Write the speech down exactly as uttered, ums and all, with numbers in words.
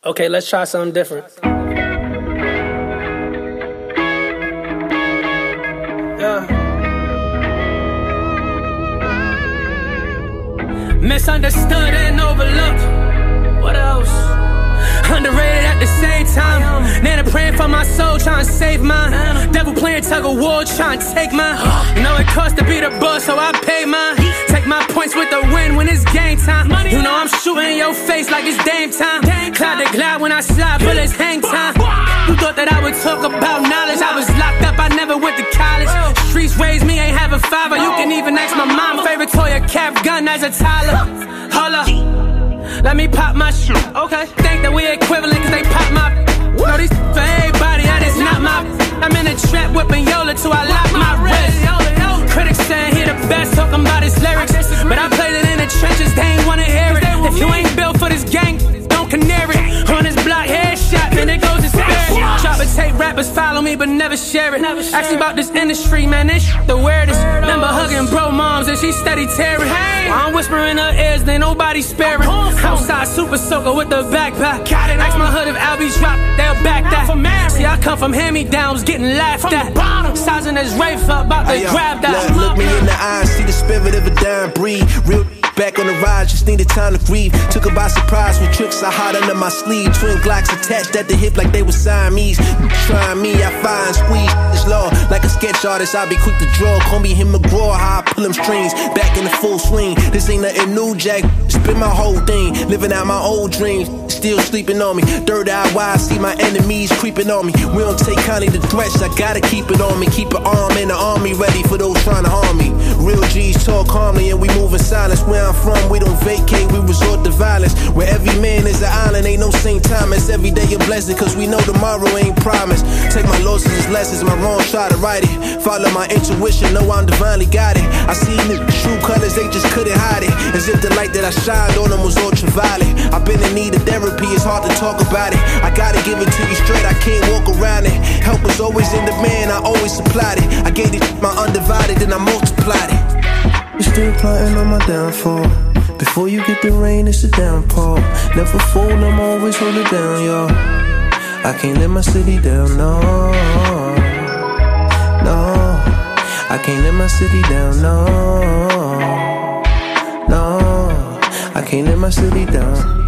Okay, let's try something different. Yeah. Misunderstood and overlooked. What else? Underrated at the same time. Nana praying for my soul, trying to save mine. Devil playing tug of war, trying to take mine. You know it costs to be the boss, so I pay mine. Take my points with the win when it's game time. You know I'm shooting in your face like it's Dame time. Cloud to glide when I slide, bullets hang time. You thought that I would talk about knowledge. I was locked up, I never went to college. Streets raised me, ain't have a father. You can even ask my mom. Favorite toy, a cap gun as a toddler. Hold up, let me pop my shit. Okay, think that we equivalent cause they pop my. No, these for everybody, that is not my. I'm in a trap whipping Yola till I lock my wrist. Critics saying he the best, talking about his lyrics. But I played it in the trenches, they ain't wanna hear it. If you ain't built for this gang, don't canary. On this block, headshot, man, it goes in spirit. Try to take rappers, follow me, but never share it. Ask me about this industry, man, this shit the weirdest. Remember hugging bro moms and she steady tearing. I'm whispering her ears, then nobody sparing. Outside super soaker with the backpack. Ask my hood if Albie's drop, they'll back that. See, I come from hand-me-downs, getting laughed at. Sizing this rafe up, about to grab that. Look, look me in the eyes, see the spirit of a dying breed. Real back on the ride, just needed time to grieve. Took her by surprise with tricks I hide under my sleeve. Twin Glocks attached at the hip like they were Siamese. Trying me, I find squeeze. It's law, like a sketch artist, I'll be quick to draw. Call me him McGraw, how I pull them strings. Back in the full swing, this ain't nothing new, Jack. Spin my whole thing, living out my old dreams. Still sleeping on me, third eye wide, see my enemies creeping on me. We don't take kindly to threats, I gotta keep it on me. Keep an arm in the army, ready for those trying to harm me. Real G's talk calmly and we move in silence. Where I'm from, we don't vacate, we resort to violence. Where every man is an island, ain't no same time. It's every day a blessing, cause we know tomorrow ain't promised. Take my losses as lessons, my wrongs, try to right it. Follow my intuition, know I'm divinely guided. I seen the true colors, they just couldn't hide it. As if the light that I shined on them was ultraviolet. I've been in need of therapy, it's hard to talk about it. I gotta give it to you straight, I can't walk around it. Help was always in demand, I always supplied it. I gave it my undivided, then I multiplied it. You're still plotting on my downfall. Before you get the rain, it's a downpour. Never fold, I'm always hold it down, y'all. I can't let my city down, no. No, I can't let my city down, no. No, I can't let my city down.